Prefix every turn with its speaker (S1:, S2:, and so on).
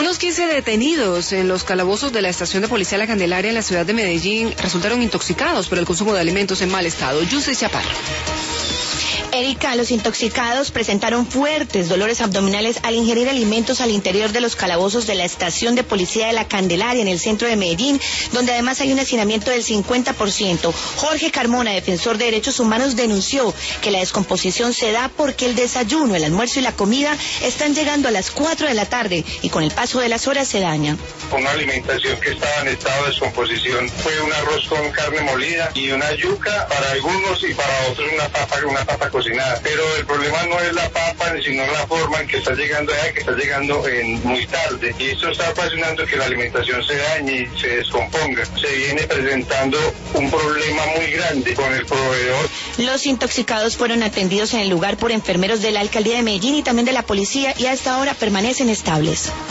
S1: Unos 15 detenidos en los calabozos de la estación de policía La Candelaria en la ciudad de Medellín resultaron intoxicados por el consumo de alimentos en mal estado. Yusey Chaparro.
S2: Erika, los intoxicados presentaron fuertes dolores abdominales al ingerir alimentos al interior de los calabozos de la estación de policía de La Candelaria en el centro de Medellín, donde además hay un hacinamiento del 50%. Jorge Carmona, defensor de derechos humanos, denunció que la descomposición se da porque el desayuno, el almuerzo y la comida están llegando a las 4 de la tarde y con el paso de las horas se daña.
S3: Una alimentación que estaba en estado de descomposición fue un arroz con carne molida y una yuca para algunos y para otros una papa cocinada. Pero el problema no es la papa, sino la forma en que está llegando allá, que está llegando muy tarde. Y esto está ocasionando que la alimentación se dañe y se descomponga. Se viene presentando un problema muy grande con el proveedor.
S2: Los intoxicados fueron atendidos en el lugar por enfermeros de la Alcaldía de Medellín y también de la policía y hasta ahora permanecen estables.